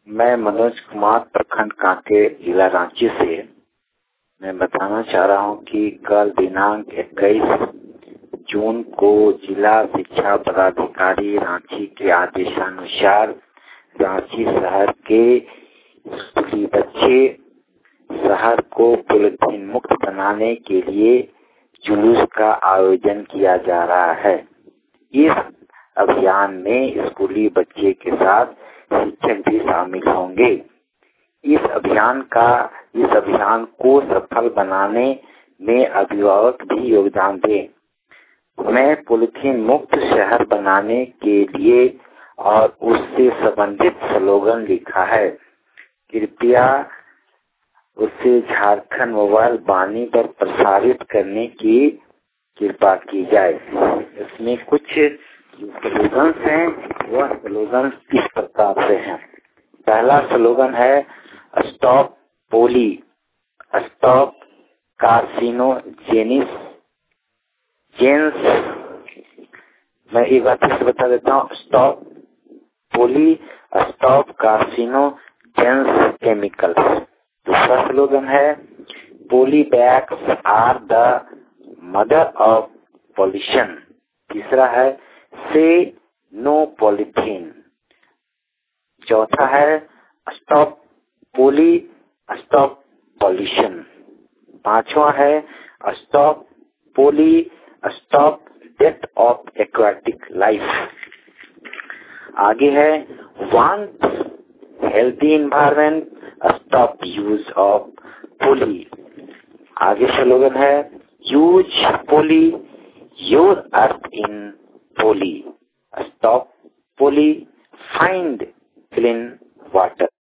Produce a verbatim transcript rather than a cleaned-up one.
मैं मनोज कुमार, प्रखंड कांके, जिला रांची से मैं बताना चाह रहा हूं कि कल दिनांक इक्कीस जून को जिला शिक्षा पदाधिकारी रांची के आदेशानुसार रांची शहर के स्कूली बच्चे शहर को पॉलीथीन मुक्त बनाने के लिए जुलूस का आयोजन किया जा रहा है। इस अभियान में स्कूली बच्चे के साथ शिक्षक भी शामिल होंगे। इस अभियान का इस अभियान को सफल बनाने में अभिभावक भी योगदान दें। मैं पॉलीथीन मुक्त शहर बनाने के लिए और उससे संबंधित स्लोगन लिखा है। कृपया उसे झारखंड मोबाइल वाणी पर प्रसारित करने की कृपा की जाए। इसमें कुछ स्लोगन हैं, वह स्लोगन इस प्रकार से हैं। पहला स्लोगन है stop poly, stop carcinogens. मैं एक बार फिर से बता देता हूँ, stop poly, stop carcinogens chemicals. दूसरा स्लोगन है poly bags are the mother of pollution. तीसरा है से नो पॉलीथीन। चौथा है स्टॉप पोली, स्टॉप पॉल्यूशन। पांचवा है stop poly, stop death of aquatic life. आगे है want healthy environment, stop use of poly. आगे स्लोगन है use poly, your earth in poly, stop poly, find clean water.